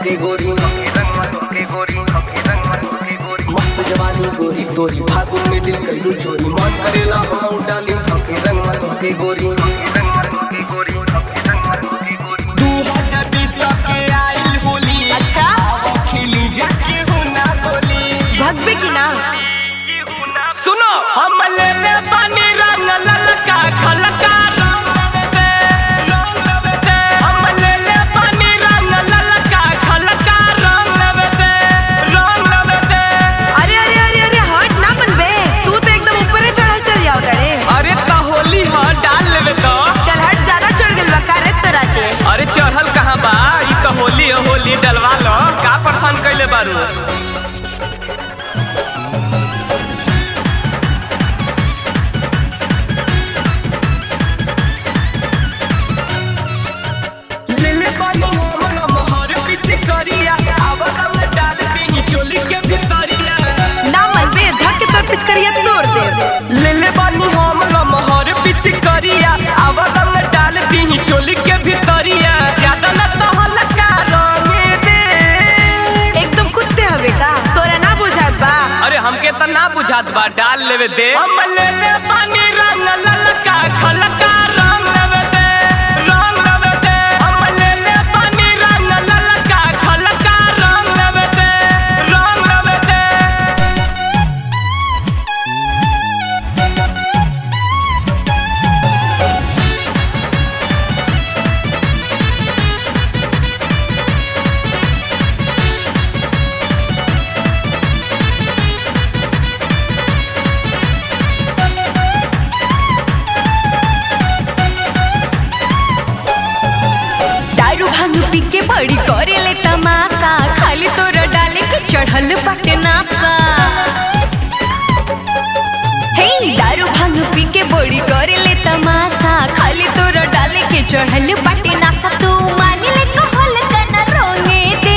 धोके गोरी, धोके गोरी, मस्त जवानी गोरी तोरी, फागुन में दिल कइलू चोरी, मन करेला हम डाली धोके रंग में धोके गोरी, धोके गोरी, 2020 के आइल होली। अच्छा खिली जाके हो ना बोली, भगबे की ना। सुनो हम ले ले पानी रंग ललका खलका रंग दे, हम ले ले पानी रंग ललका खलका रंग दे। अरे अरे अरे अरे हट ना बनबे, तू तो एकदम ऊपर ही चढ़ल चल जाओ रे। अरे त होली ह डाल लेवे तो चल हट, ज्यादा चढ़ गेल बा कारे तरह के। अरे चढ़ल कहां बा, ई त होली है, होली डलवा लो, का परेशान कइले बारू। पिचकरिया तोड़ दे। ले ले बानी हम लमहर पिचकरिया, आवा रंग डाल दी चोली के भीतरिया, ज्यादा न तो हल्का रंग दे। एकदम कुत्ते हवे का, तोरा ना बुझात बा। अरे हमके त ना बुझात बा, डाल लेवे दे। हम ले ले बानी रंग ललका खलका रंग लेवे दे, हम ले ले बानी रंग ललका खलका रंग लेवे दे। पी के बड़ी करे ले तमाशा, खाली तोरा डाले के चढ़ल बाटे नासा। हे दारू भांग पी के बड़ी करे ले तमाशा, खाली तोरा डाले के चढ़ल बाटे नासा। तू मान ले कहल कना रोंगे दे।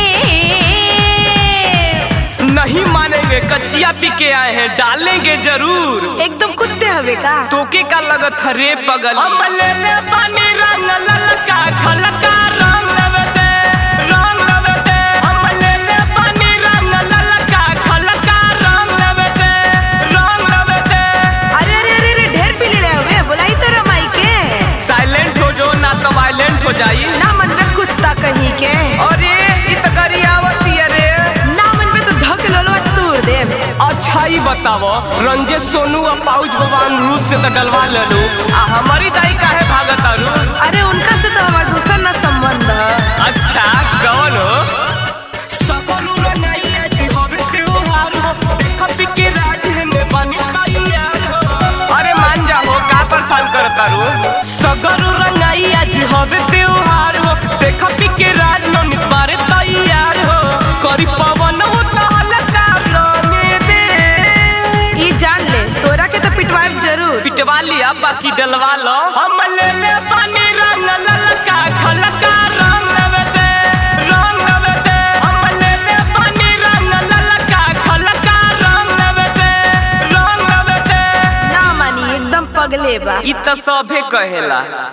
नहीं मानेंगे, कच्चिया पी के आए हैं, डालेंगे जरूर। एकदम कुत्ते हवे का, तोके का लगत है रे पगल। हम ले ले पानी रंग ललका खलका रंग लेवे दे, हम ले ले पानी रंग ललका खलका रंग लेवे दे। अरे अरे अरे अरे ढेर पी ले हवे, बुलाई तो रमाई के। साइलेंट हो जो, ना तो वायलेंट हो जाई। ना मन में कुत्ता कहीं के। अरे इत गरियावती रे, ना मन में तो धक लोलो तोड़ दे। अच्छा ही बताओ, रंजे सोनू और पाउच भगवान रूस से तो डलवा ले लो, आ हमारी दाई काहे भागत आरू। अरे उनका से तो हमारा दूसरा ना संबंध है। अच्छा कौन हो। सफलू रंगाइया जी होवे त्योहार हो, देखा पी के राज है में बनी तैयार हो। अरे मान जा हो, का परेशान करता रू। सगरू रंगाइया जी होवे त्योहार हो, देखा पी के राज में निपारे तैयार हो। करी पवन हो हल्का रंग दे। ये जान ले, तोरा के तो पिटवाए जरूर। पिटवा लिया, बाकी डलवा लो। हम ले ले पानी रंग ललका खलका रंग लेवे दे, हम ले ले पानी रंग ललका खलका रंग लेवे दे। ना मानी, एकदम पगले बा। इ त सभे कहेला।